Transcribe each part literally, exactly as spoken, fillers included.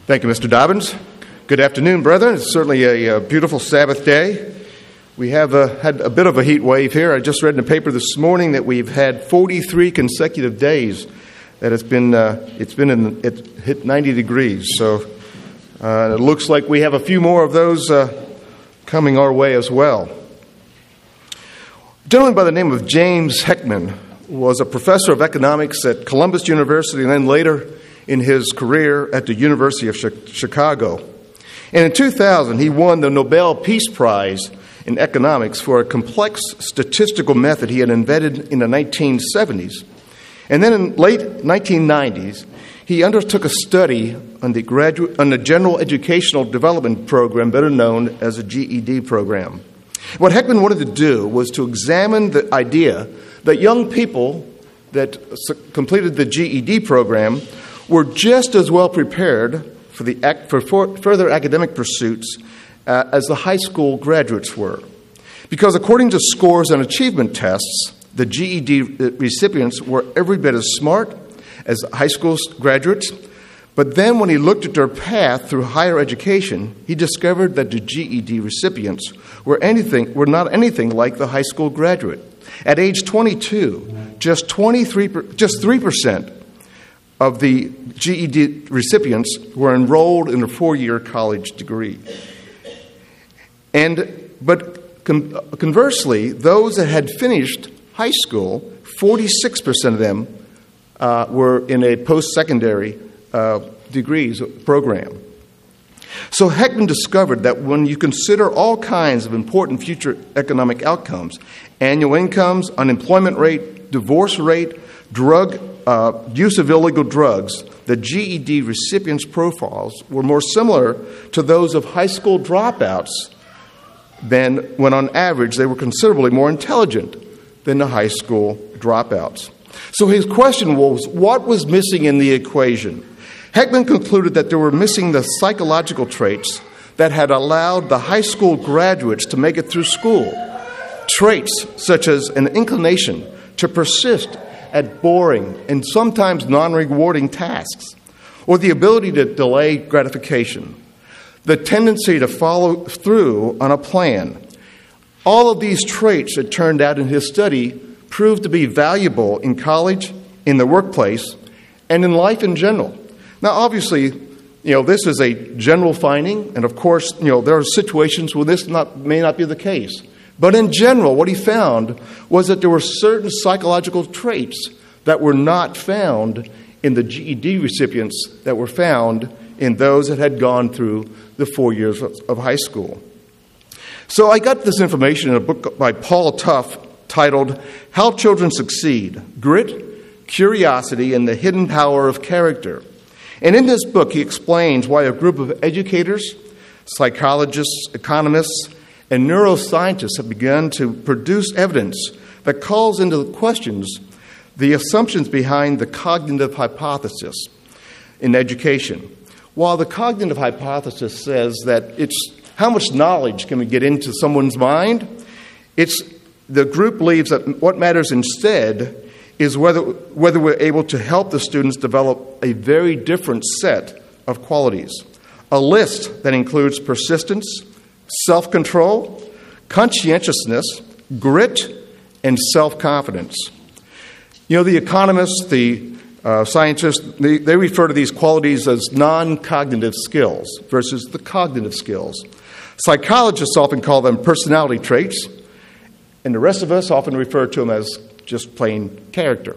Thank you, Mister Dobbins. Good afternoon, brethren. It's certainly a, a beautiful Sabbath day. We have uh, had a bit of a heat wave here. I just read in the paper this morning that we've had forty-three consecutive days that it's been uh, it's been in it hit ninety degrees. So uh, it looks like we have a few more of those uh, coming our way as well. A gentleman by the name of James Heckman was a professor of economics at Columbus University and then later in his career at the University of Chicago. And in two thousand, he won the Nobel Peace Prize in economics for a complex statistical method he had invented in the nineteen seventies. And then in late nineteen nineties, he undertook a study on the graduate, on the General Educational Development Program, better known as a G E D program. What Heckman wanted to do was to examine the idea that young people that completed the G E D program were just as well prepared for the for further academic pursuits uh, as the high school graduates were. Because according to scores and achievement tests, the G E D recipients were every bit as smart as high school graduates. But then when he looked at their path through higher education, he discovered that the G E D recipients were anything were not anything like the high school graduate. At age twenty-two, just twenty-three just three percent of the G E D recipients were enrolled in a four-year college degree. And but con- conversely, those that had finished high school, forty-six percent of them uh, were in a post-secondary uh, degrees program. So Heckman discovered that when you consider all kinds of important future economic outcomes, annual incomes, unemployment rate, divorce rate, drug uh, use of illegal drugs, the G E D recipients' profiles were more similar to those of high school dropouts than when on average they were considerably more intelligent than the high school dropouts. So his question was, what was missing in the equation? Heckman concluded that there were missing the psychological traits that had allowed the high school graduates to make it through school. Traits such as an inclination to persist at boring and sometimes non-rewarding tasks, or the ability to delay gratification, the tendency to follow through on a plan. All of these traits, it turned out in his study, proved to be valuable in college, in the workplace, and in life in general. Now, obviously, you know, this is a general finding, and of course, you know, there are situations where this not, may not be the case. But in general, what he found was that there were certain psychological traits that were not found in the G E D recipients that were found in those that had gone through the four years of, of high school. So I got this information in a book by Paul Tough titled How Children Succeed: Grit, Curiosity, and the Hidden Power of Character. And in this book, he explains why a group of educators, psychologists, economists, and neuroscientists have begun to produce evidence that calls into questions the assumptions behind the cognitive hypothesis in education. While the cognitive hypothesis says that it's how much knowledge can we get into someone's mind, it's the group believes that what matters instead is whether whether we're able to help the students develop a very different set of qualities. A list that includes persistence, self-control, conscientiousness, grit, and self-confidence. You know, the economists, the uh, scientists, they, they refer to these qualities as non-cognitive skills versus the cognitive skills. Psychologists often call them personality traits, and the rest of us often refer to them as just plain character.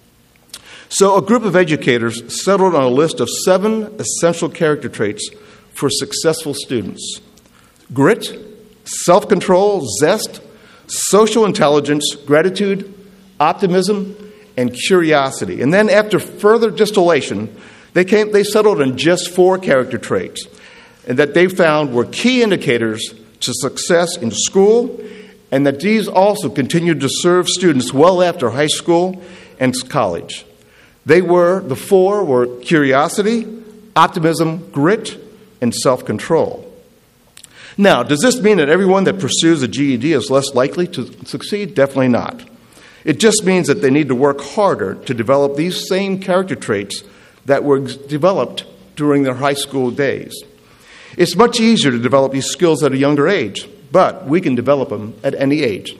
So a group of educators settled on a list of seven essential character traits for successful students: grit, self-control, zest, social intelligence, gratitude, optimism, and curiosity. And then after further distillation, they came they settled on just four character traits, and that they found were key indicators to success in school, and that these also continued to serve students well after high school and college. They were, the four were curiosity, optimism, grit, and self-control. Now, does this mean that everyone that pursues a G E D is less likely to succeed? Definitely not. It just means that they need to work harder to develop these same character traits that were developed during their high school days. It's much easier to develop these skills at a younger age, but we can develop them at any age.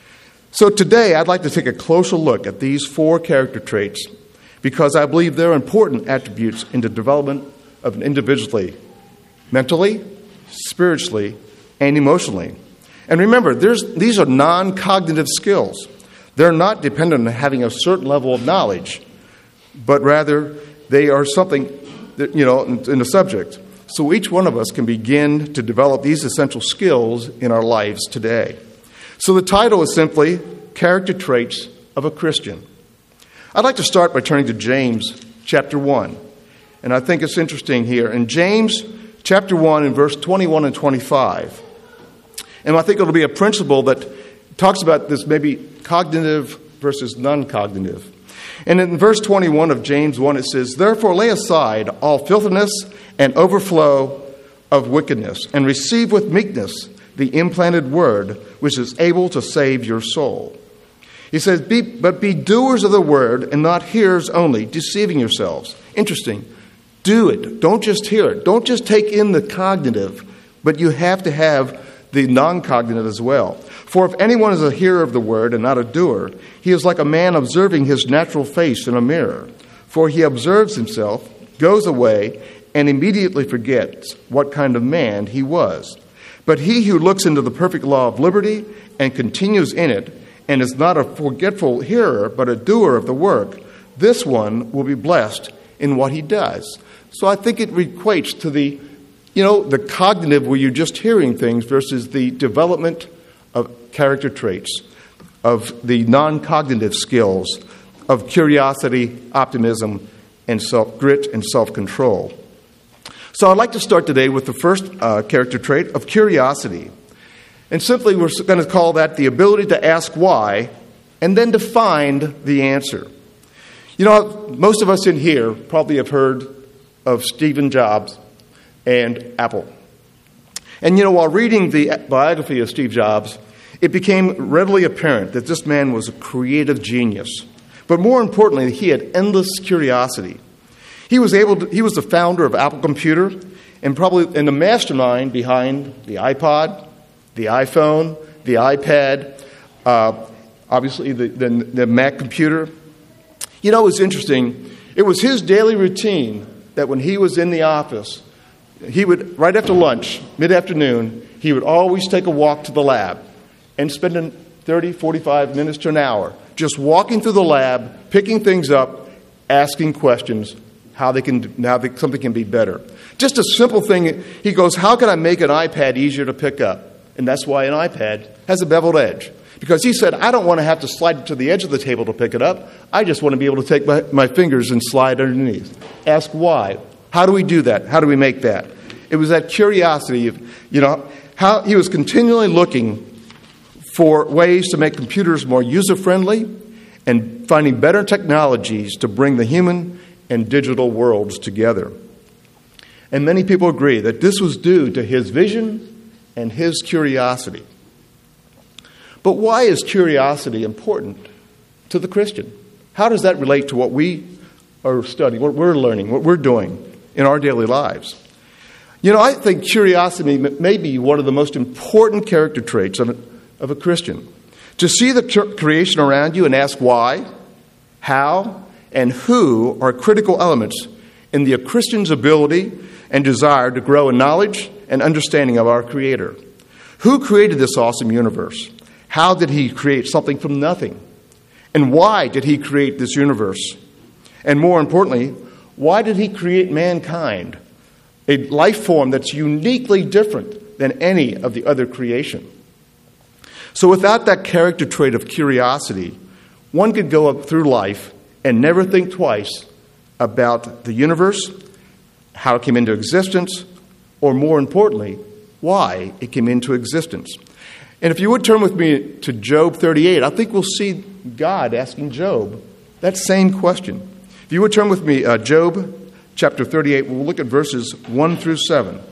So today, I'd like to take a closer look at these four character traits because I believe they're important attributes in the development of an individual, mentally, spiritually, and emotionally. And remember, there's, these are non-cognitive skills. They're not dependent on having a certain level of knowledge, but rather they are something that, you know, in, in the subject. So each one of us can begin to develop these essential skills in our lives today. So the title is simply Character Traits of a Christian. I'd like to start by turning to James chapter one. And I think it's interesting here. In James chapter one in verse twenty-one and twenty-five, and I think it'll be a principle that talks about this maybe cognitive versus non-cognitive. And in verse twenty-one of James one, it says, "Therefore lay aside all filthiness and overflow of wickedness, and receive with meekness the implanted word, which is able to save your soul." He says, be, but be doers of the word and not hearers only, deceiving yourselves. Interesting. Do it. Don't just hear it. Don't just take in the cognitive, but you have to have the non-cognitive as well. For if anyone is a hearer of the word and not a doer, he is like a man observing his natural face in a mirror. For he observes himself, goes away, and immediately forgets what kind of man he was. But he who looks into the perfect law of liberty and continues in it, and is not a forgetful hearer, but a doer of the work, this one will be blessed in what he does. So I think it equates to the, you know, the cognitive where you're just hearing things versus the development of character traits, of the non-cognitive skills of curiosity, optimism, and self grit and self-control. So I'd like to start today with the first uh, character trait of curiosity. And simply we're going to call that the ability to ask why and then to find the answer. You know, most of us in here probably have heard of Steve Jobs and Apple. And, you know, while reading the biography of Steve Jobs, it became readily apparent that this man was a creative genius. But more importantly, he had endless curiosity. He was able to, he was the founder of Apple Computer and probably and the mastermind behind the iPod, the iPhone, the iPad, uh, obviously the, the, the Mac computer. You know, it was interesting. It was his daily routine that when he was in the office, he would, right after lunch, mid-afternoon, he would always take a walk to the lab and spend thirty, forty-five minutes to an hour just walking through the lab, picking things up, asking questions, how they can, how they, something can be better. Just a simple thing. He goes, how can I make an iPad easier to pick up? And that's why an iPad has a beveled edge. Because he said, I don't want to have to slide it to the edge of the table to pick it up. I just want to be able to take my, my fingers and slide underneath. Ask why. How do we do that? How do we make that? It was that curiosity of, you know, how he was continually looking for ways to make computers more user-friendly and finding better technologies to bring the human and digital worlds together. And many people agree that this was due to his vision and his curiosity. But why is curiosity important to the Christian? How does that relate to what we are studying, what we're learning, what we're doing in our daily lives? You know, I think curiosity may be one of the most important character traits of a, of a Christian. To see the creation around you and ask why, how, and who are critical elements in the Christian's ability and desire to grow in knowledge and understanding of our Creator. Who created this awesome universe? How did He create something from nothing? And why did He create this universe? And more importantly, why did He create mankind? A life form that's uniquely different than any of the other creation. So without that character trait of curiosity, one could go up through life and never think twice about the universe, how it came into existence, or more importantly, why it came into existence. And if you would turn with me to Job thirty-eight, I think we'll see God asking Job that same question. If you would turn with me, uh, Job chapter thirty-eight, we'll look at verses one through seven.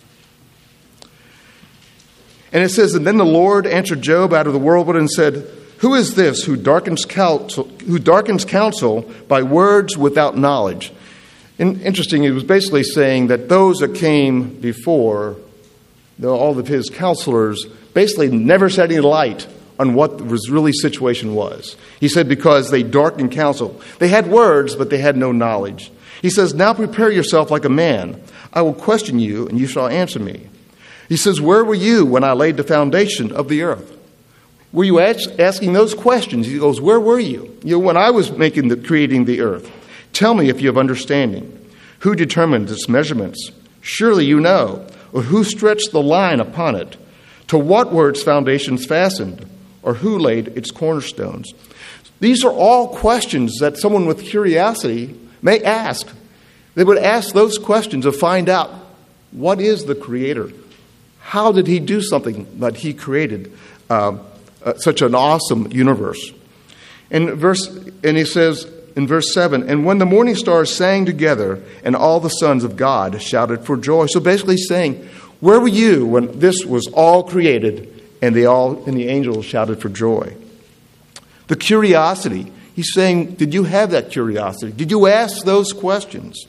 And it says, and then the Lord answered Job out of the whirlwind and said, Who is this who darkens counsel, who darkens counsel by words without knowledge? And interesting, he was basically saying that those that came before, all of his counselors, basically never shed any light on what the really situation was. He said because they darkened counsel. They had words, but they had no knowledge. He says, now prepare yourself like a man. I will question you, and you shall answer me. He says, where were you when I laid the foundation of the earth? Were you asking those questions? He goes, where were you? You know, when I was making the, creating the earth. Tell me if you have understanding. Who determined its measurements? Surely you know. Or who stretched the line upon it? To what were its foundations fastened? Or who laid its cornerstones? These are all questions that someone with curiosity may ask. They would ask those questions to find out, what is the Creator? How did He do something that He created uh, uh, such an awesome universe? And verse, and he says in verse seven, and when the morning stars sang together, and all the sons of God shouted for joy. So basically saying, where were you when this was all created, and they all and the angels shouted for joy? The curiosity. He's saying, did you have that curiosity? Did you ask those questions?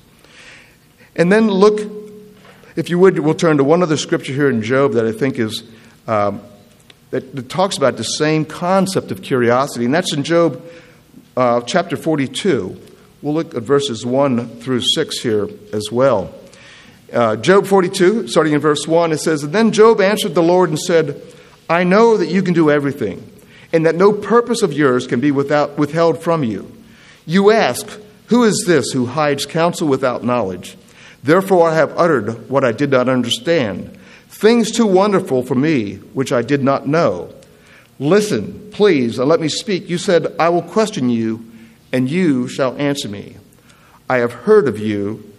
And then look, if you would, we'll turn to one other scripture here in Job that I think is um, that, that talks about the same concept of curiosity, and that's in Job uh, chapter forty-two. We'll look at verses one through six here as well. Uh, Job forty-two, starting in verse one, it says, and then Job answered the Lord and said, I know that you can do everything, and that no purpose of yours can be without, withheld from you. You ask, who is this who hides counsel without knowledge? Therefore I have uttered what I did not understand, things too wonderful for me, which I did not know. Listen, please, and let me speak. You said, I will question you, and you shall answer me. I have heard of you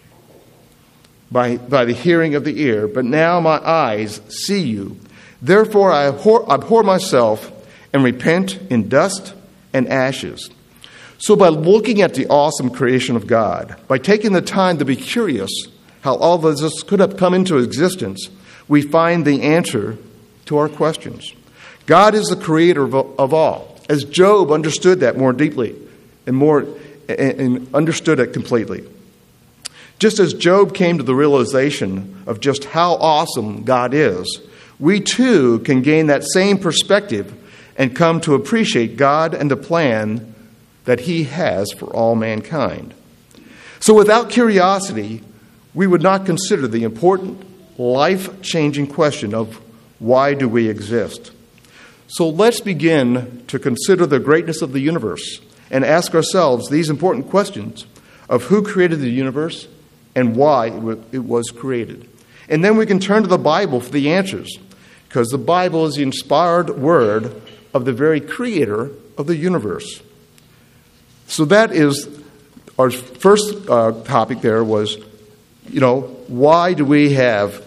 by, by the hearing of the ear, but now my eyes see you. Therefore I abhor, abhor myself and repent in dust and ashes. So by looking at the awesome creation of God, by taking the time to be curious how all of this could have come into existence, we find the answer to our questions. God is the creator of, of all, as Job understood that more deeply and more and, and understood it completely. Just as Job came to the realization of just how awesome God is, we too can gain that same perspective and come to appreciate God and the plan that He has for all mankind. So without curiosity, we would not consider the important, life-changing question of why do we exist? So let's begin to consider the greatness of the universe and ask ourselves these important questions of who created the universe and why it was created. And then we can turn to the Bible for the answers, because the Bible is the inspired word of the very creator of the universe. So that is our first uh, topic there was, you know, why do we have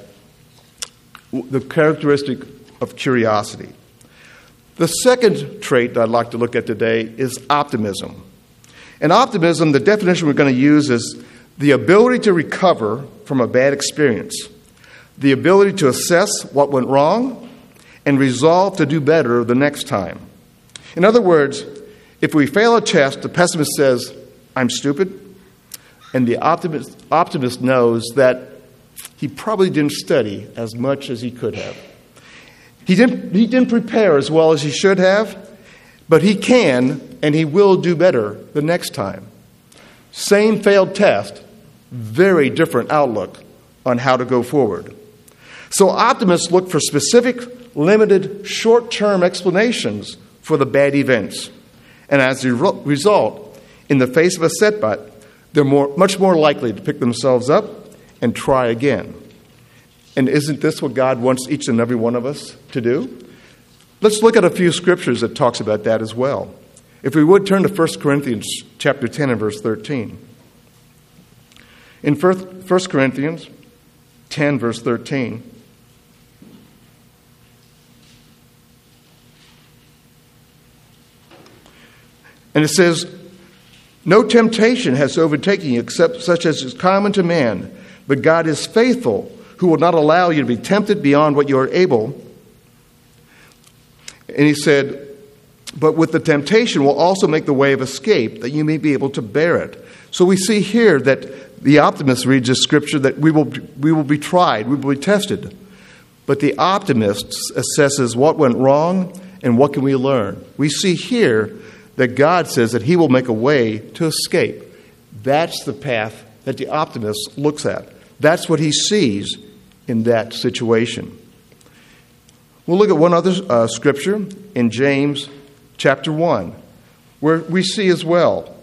the characteristic of curiosity? The second trait that I'd like to look at today is optimism. And optimism, the definition we're going to use is the ability to recover from a bad experience, the ability to assess what went wrong, and resolve to do better the next time. In other words, if we fail a test, the pessimist says, I'm stupid. And the optimist, optimist knows that he probably didn't study as much as he could have. He didn't, he didn't prepare as well as he should have, but he can and he will do better the next time. Same failed test, very different outlook on how to go forward. So optimists look for specific, limited, short-term explanations for the bad events. And as a result, in the face of a setback, they're more, much more likely to pick themselves up and try again. And isn't this what God wants each and every one of us to do? Let's look at a few scriptures that talks about that as well. If we would turn to First Corinthians chapter ten and verse thirteen. In First Corinthians ten, verse thirteen, and it says, no temptation has overtaken you except such as is common to man, but God is faithful, who will not allow you to be tempted beyond what you are able. And he said, but with the temptation will also make the way of escape, that you may be able to bear it. So we see here that the optimist reads this scripture that we will, we will be tried, we will be tested. But the optimist assesses what went wrong and what can we learn. We see here that God says that he will make a way to escape. That's the path that the optimist looks at. That's what he sees in that situation. We'll look at one other uh, scripture in James chapter one, where we see as well.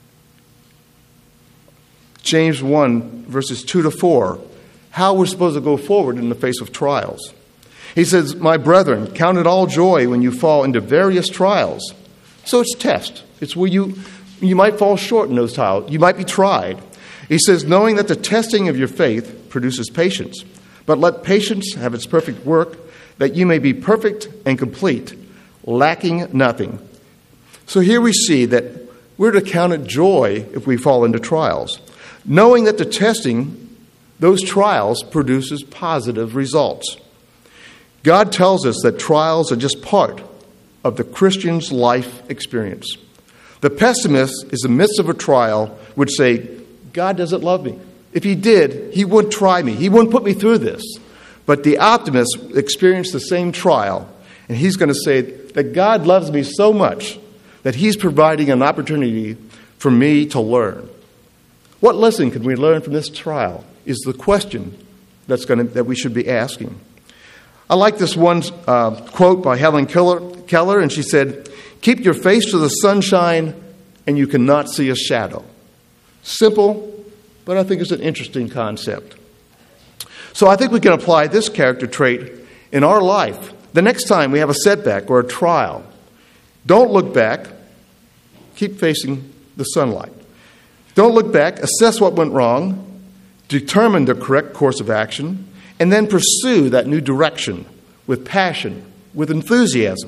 James one, verses two to four, how we're supposed to go forward in the face of trials. He says, "My brethren, count it all joy when you fall into various trials." So it's test. It's where you, you might fall short in those trials. You might be tried. He says, "Knowing that the testing of your faith produces patience. But let patience have its perfect work, that you may be perfect and complete, lacking nothing." So here we see that we're to count it joy if we fall into trials, knowing that the testing, those trials, produces positive results. God tells us that trials are just part of the Christian's life experience. The pessimist is in the midst of a trial would say, "God doesn't love me. If he did, he wouldn't try me. He wouldn't put me through this." But the optimist experienced the same trial, and he's going to say that God loves me so much that he's providing an opportunity for me to learn. What lesson can we learn from this trial is the question that's going to, that we should be asking. I like this one uh, quote by Helen Keller, Keller, and she said, "Keep your face to the sunshine and you cannot see a shadow." Simple, but I think it's an interesting concept. So I think we can apply this character trait in our life. The next time we have a setback or a trial, don't look back. Keep facing the sunlight. Don't look back. Assess what went wrong. Determine the correct course of action. And then pursue that new direction with passion, with enthusiasm.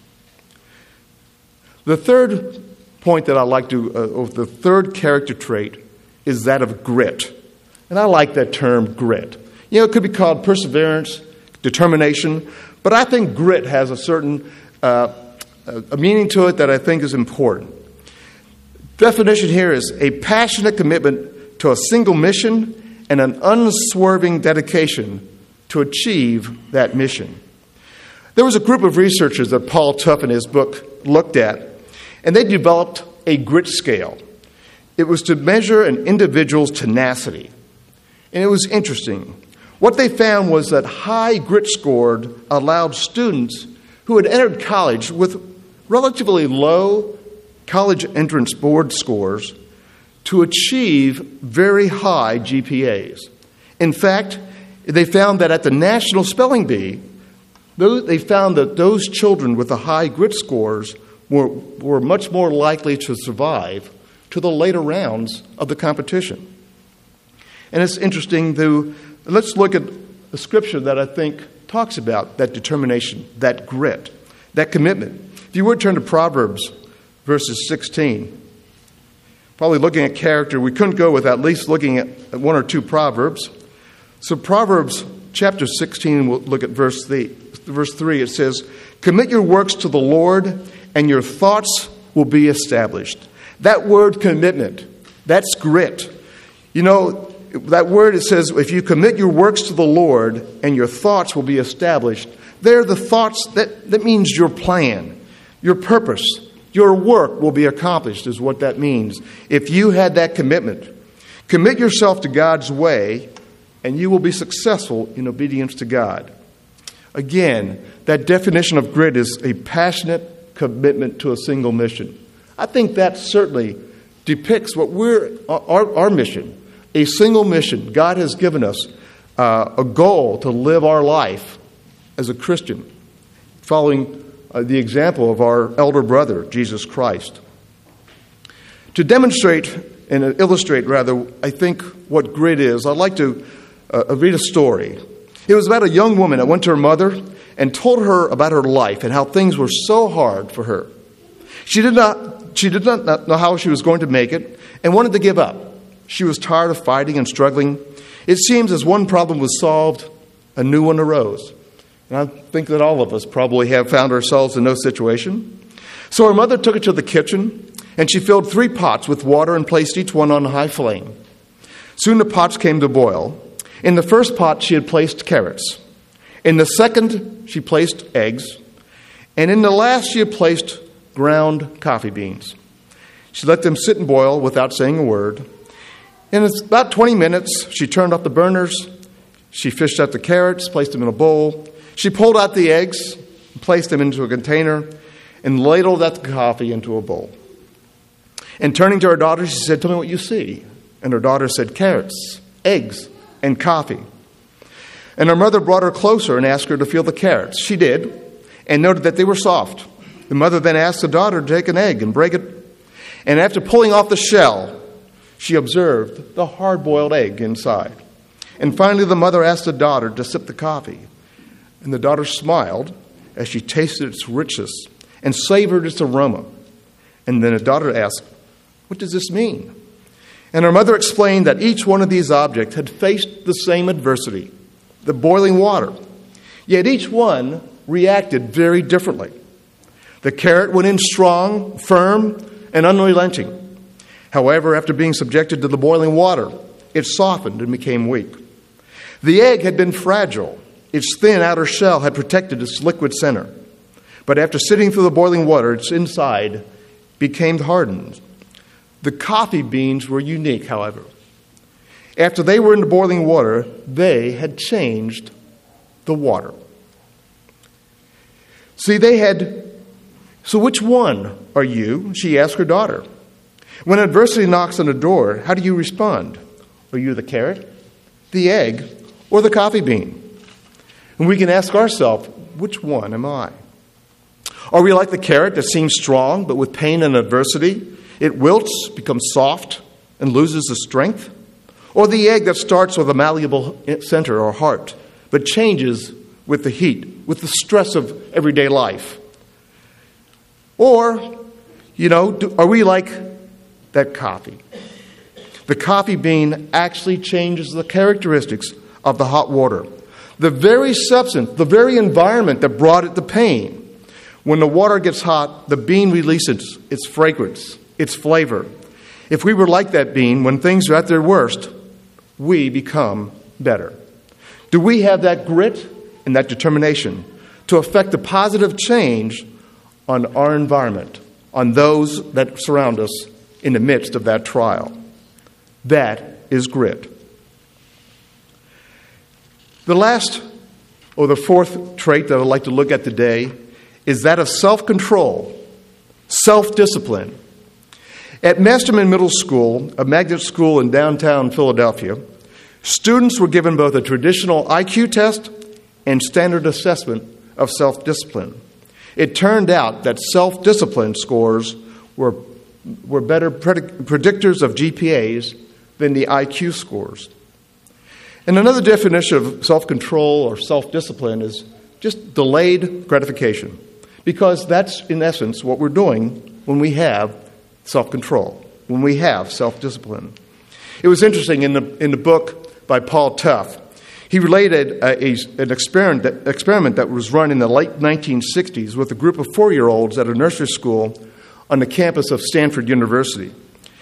The third point that I like to, uh, or the third character trait is that of grit. And I like that term, grit. You know, it could be called perseverance, determination, but I think grit has a certain uh, a meaning to it that I think is important. Definition here is a passionate commitment to a single mission and an unswerving dedication to achieve that mission. There was a group of researchers that Paul Tough in his book looked at, and they developed a grit scale. It was to measure an individual's tenacity. And it was interesting. What they found was that high grit scored allowed students who had entered college with relatively low college entrance board scores to achieve very high G P As. In fact, they found that at the National Spelling Bee, they found that those children with the high grit scores were, were much more likely to survive to the later rounds of the competition. And it's interesting, to, let's look at a scripture that I think talks about that determination, that grit, that commitment. If you would turn to Proverbs verses sixteen. Probably looking at character, we couldn't go with at least looking at one or two Proverbs. So Proverbs chapter sixteen, we'll look at verse three. Verse three, it says, "Commit your works to the Lord, and your thoughts will be established." That word commitment, that's grit. You know, that word, it says, if you commit your works to the Lord, and your thoughts will be established, they're the thoughts, that, that means your plan, your purpose. Your work will be accomplished is what that means. If you had that commitment, commit yourself to God's way, and you will be successful in obedience to God. Again, that definition of grit is a passionate commitment to a single mission. I think that certainly depicts what we're our, our mission, a single mission. God has given us uh, a goal to live our life as a Christian, following Uh, the example of our elder brother, Jesus Christ. To demonstrate and illustrate, rather, I think what grit is, I'd like to uh, read a story. It was about a young woman that went to her mother and told her about her life and how things were so hard for her. She did not, she did not know how she was going to make it and wanted to give up. She was tired of fighting and struggling. It seems as one problem was solved, a new one arose. And I think that all of us probably have found ourselves in no situation. So her mother took her to the kitchen, and she filled three pots with water and placed each one on a high flame. Soon the pots came to boil. In the first pot, she had placed carrots. In the second, she placed eggs. And in the last, she had placed ground coffee beans. She let them sit and boil without saying a word. In about twenty minutes, she turned off the burners. She fished out the carrots, placed them in a bowl. She pulled out the eggs, placed them into a container, and ladled out the coffee into a bowl. And turning to her daughter, she said, "Tell me what you see." And her daughter said, "Carrots, eggs, and coffee." And her mother brought her closer and asked her to feel the carrots. She did, and noted that they were soft. The mother then asked the daughter to take an egg and break it. And after pulling off the shell, she observed the hard-boiled egg inside. And finally, the mother asked the daughter to sip the coffee. And the daughter smiled as she tasted its richness and savored its aroma. And then the daughter asked, "What does this mean?" And her mother explained that each one of these objects had faced the same adversity, the boiling water. Yet each one reacted very differently. The carrot went in strong, firm, and unrelenting. However, after being subjected to the boiling water, it softened and became weak. The egg had been fragile. Its thin outer shell had protected its liquid center. But after sitting through the boiling water, its inside became hardened. The coffee beans were unique, however. After they were in the boiling water, they had changed the water. See, they had... So which one are you? She asked her daughter. When adversity knocks on the door, how do you respond? Are you the carrot, the egg, or the coffee bean? And we can ask ourselves, which one am I? Are we like the carrot that seems strong, but with pain and adversity, it wilts, becomes soft, and loses its strength? Or the egg that starts with a malleable center or heart, but changes with the heat, with the stress of everyday life? Or, you know, do, are we like that coffee? The coffee bean actually changes the characteristics of the hot water. The very substance, the very environment that brought it the pain. When the water gets hot, the bean releases its fragrance, its flavor. If we were like that bean, when things are at their worst, we become better. Do we have that grit and that determination to effect a positive change on our environment, on those that surround us in the midst of that trial? That is grit. The last, or the fourth trait that I'd like to look at today is that of self-control, self-discipline. At Masterman Middle School, a magnet school in downtown Philadelphia, students were given both a traditional I Q test and standard assessment of self-discipline. It turned out that self-discipline scores were, were better predict- predictors of G P As than the I Q scores. And another definition of self-control or self-discipline is just delayed gratification, because that's, in essence, what we're doing when we have self-control, when we have self-discipline. It was interesting in the, in the book by Paul Tough. He related a, a, an experiment that, experiment that was run in the late nineteen sixties with a group of four-year-olds at a nursery school on the campus of Stanford University.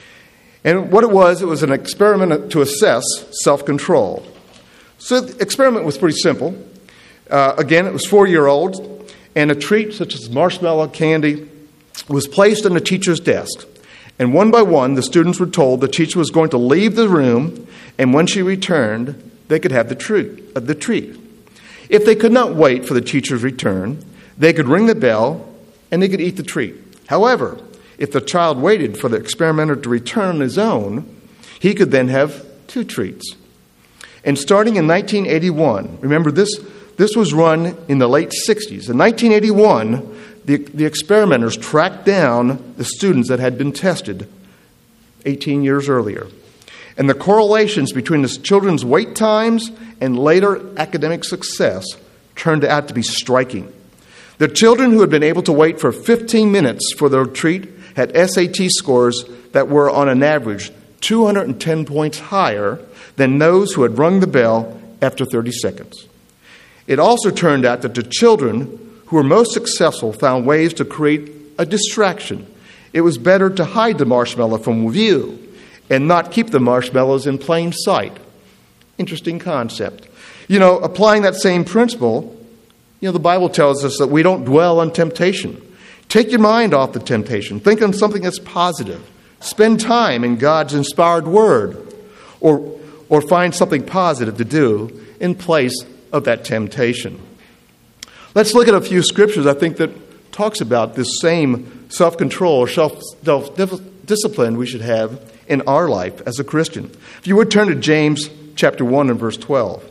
And what it was, it was an experiment to assess self-control. So the experiment was pretty simple. Uh, again, it was four-year-olds, and a treat such as marshmallow candy was placed on the teacher's desk. And one by one, the students were told the teacher was going to leave the room, and when she returned, they could have the treat. Uh, the treat. If they could not wait for the teacher's return, they could ring the bell, and they could eat the treat. However, if the child waited for the experimenter to return on his own, he could then have two treats. And starting in nineteen eighty-one, remember this, this was run in the late sixties. In nineteen eighty-one, the, the experimenters tracked down the students that had been tested eighteen years earlier. And the correlations between the children's wait times and later academic success turned out to be striking. The children who had been able to wait for fifteen minutes for their treat had S A T scores that were on an average two hundred ten points higher than those who had rung the bell after thirty seconds. It also turned out that the children who were most successful found ways to create a distraction. It was better to hide the marshmallow from view and not keep the marshmallows in plain sight. Interesting concept. You know, applying that same principle, you know, the Bible tells us that we don't dwell on temptation. Take your mind off the temptation. Think on something that's positive. Spend time in God's inspired word, or, or find something positive to do in place of that temptation. Let's look at a few scriptures, I think, that talks about this same self-control or self-discipline we should have in our life as a Christian. If you would turn to James chapter one and verse twelve.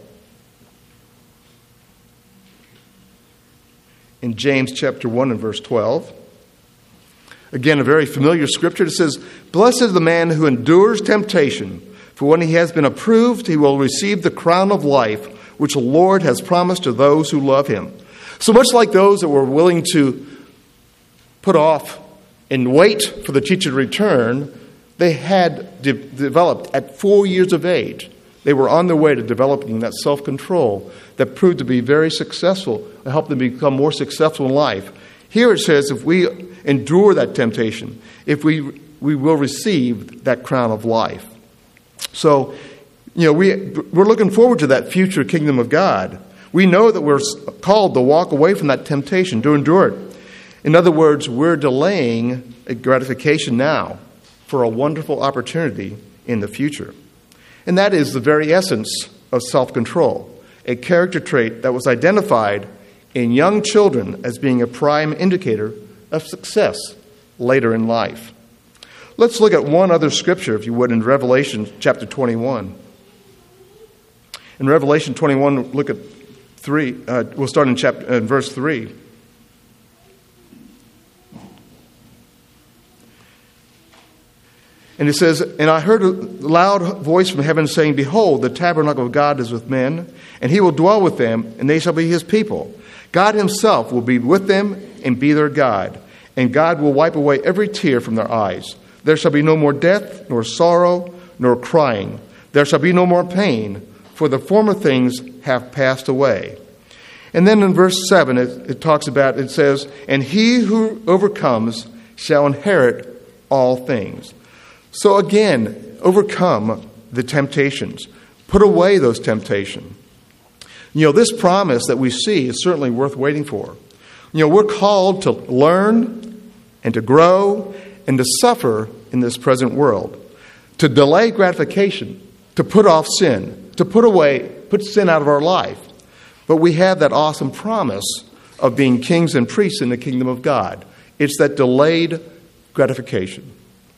In James chapter one and verse twelve. Again, a very familiar scripture. It says, "Blessed is the man who endures temptation, for when he has been approved, he will receive the crown of life, which the Lord has promised to those who love him." So much like those that were willing to put off and wait for the teacher to return, they had de- developed at four years of age. They were on their way to developing that self-control that proved to be very successful and helped them become more successful in life. Here it says, if we endure that temptation, if we we will receive that crown of life. So, you know, we we're looking forward to that future kingdom of God. We know that we're called to walk away from that temptation, to endure it. In other words, we're delaying a gratification now for a wonderful opportunity in the future. And that is the very essence of self-control, a character trait that was identified in young children as being a prime indicator of success later in life. Let's look at one other scripture, if you would, in Revelation chapter twenty-one. In Revelation twenty-one, look at three. Uh, we'll start in chapter uh, verse three. And it says, "And I heard a loud voice from heaven saying, Behold, the tabernacle of God is with men, and he will dwell with them, and they shall be his people. God himself will be with them and be their God. And God will wipe away every tear from their eyes. There shall be no more death, nor sorrow, nor crying. There shall be no more pain, for the former things have passed away." And then in verse seven, it, it talks about, it says, "And he who overcomes shall inherit all things." So again, overcome the temptations. Put away those temptations. You know, this promise that we see is certainly worth waiting for. You know, we're called to learn and to grow and to suffer in this present world, to delay gratification, to put off sin, to put away, put sin out of our life. But we have that awesome promise of being kings and priests in the kingdom of God. It's that delayed gratification.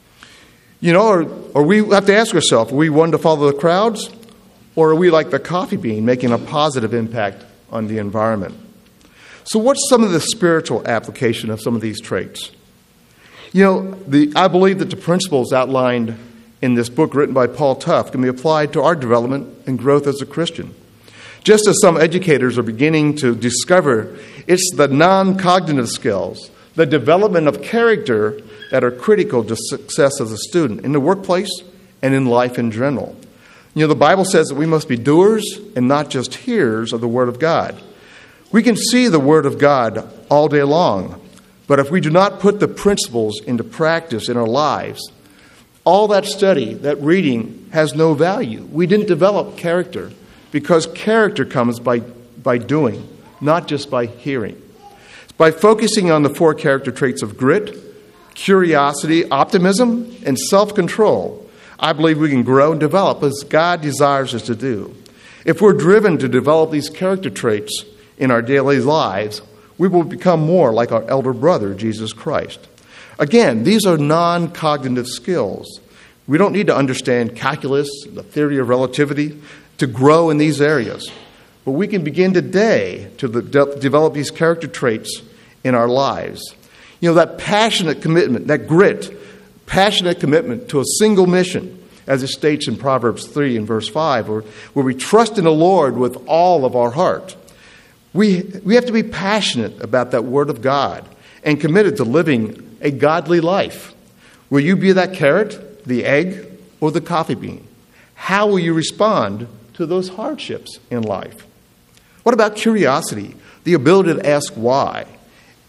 You know, or, or we have to ask ourselves, are we one to follow the crowds? Or are we like the coffee bean, making a positive impact on the environment? So what's some of the spiritual application of some of these traits? You know, the, I believe that the principles outlined in this book written by Paul Tough can be applied to our development and growth as a Christian. Just as some educators are beginning to discover, it's the non-cognitive skills, the development of character that are critical to success as a student in the workplace and in life in general. You know, the Bible says that we must be doers and not just hearers of the Word of God. We can see the Word of God all day long, but if we do not put the principles into practice in our lives, all that study, that reading, has no value. We didn't develop character because character comes by, by doing, not just by hearing. By focusing on the four character traits of grit, curiosity, optimism, and self-control, I believe we can grow and develop as God desires us to do. If we're driven to develop these character traits in our daily lives, we will become more like our elder brother, Jesus Christ. Again, these are non-cognitive skills. We don't need to understand calculus, the theory of relativity, to grow in these areas. But we can begin today to de- develop these character traits in our lives. You know, that passionate commitment, that grit, passionate commitment to a single mission, as it states in Proverbs three and verse five, where, where we trust in the Lord with all of our heart. We, we have to be passionate about that Word of God and committed to living a godly life. Will you be that carrot, the egg, or the coffee bean? How will you respond to those hardships in life? What about curiosity, the ability to ask why?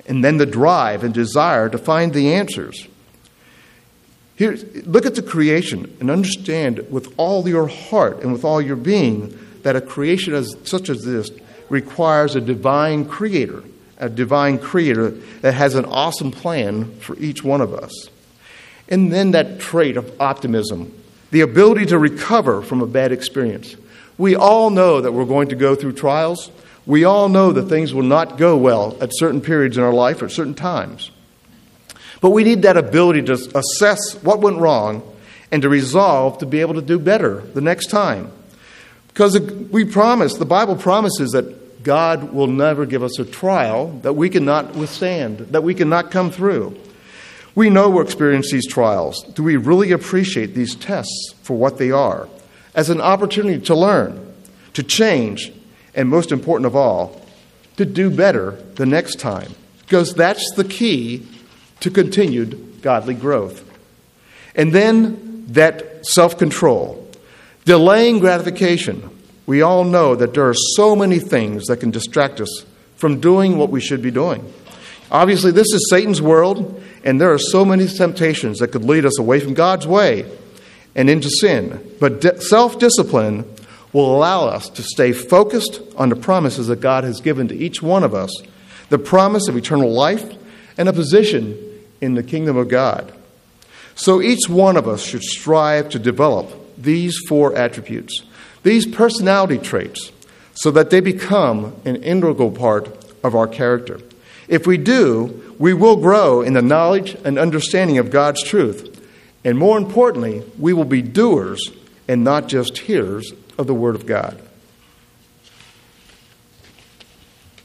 and then the drive and desire to find the answers. Here, look at the creation and understand with all your heart and with all your being that a creation as, such as this requires a divine creator, a divine creator that has an awesome plan for each one of us. And then that trait of optimism, the ability to recover from a bad experience. We all know that we're going to go through trials. We all know that things will not go well at certain periods in our life or at certain times. But we need that ability to assess what went wrong and to resolve to be able to do better the next time. Because we promise, the Bible promises that God will never give us a trial that we cannot withstand, that we cannot come through. We know we'll experience these trials. Do we really appreciate these tests for what they are? As an opportunity to learn, to change, and most important of all, to do better the next time. Because that's the key to continued godly growth. And then that self-control. Delaying gratification. We all know that there are so many things that can distract us from doing what we should be doing. Obviously, this is Satan's world, and there are so many temptations that could lead us away from God's way and into sin. But de- self-discipline will allow us to stay focused on the promises that God has given to each one of us, the promise of eternal life and a position in the kingdom of God. So each one of us should strive to develop these four attributes, these personality traits, so that they become an integral part of our character. If we do, we will grow in the knowledge and understanding of God's truth. And more importantly, we will be doers and not just hearers of the Word of God.